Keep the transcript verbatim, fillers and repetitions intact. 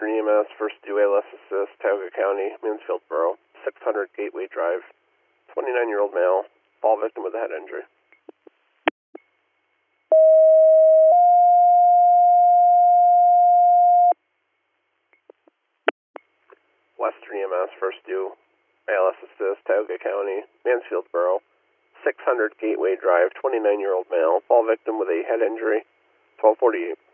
Western E M S, first due A L S assist, Tioga County, Mansfield Borough, six hundred Gateway Drive, twenty-nine-year-old male, fall victim with a head injury. Western E M S, first due A L S assist, Tioga County, Mansfield Borough, six hundred Gateway Drive, twenty-nine-year-old male, fall victim with a head injury, twelve forty-eight.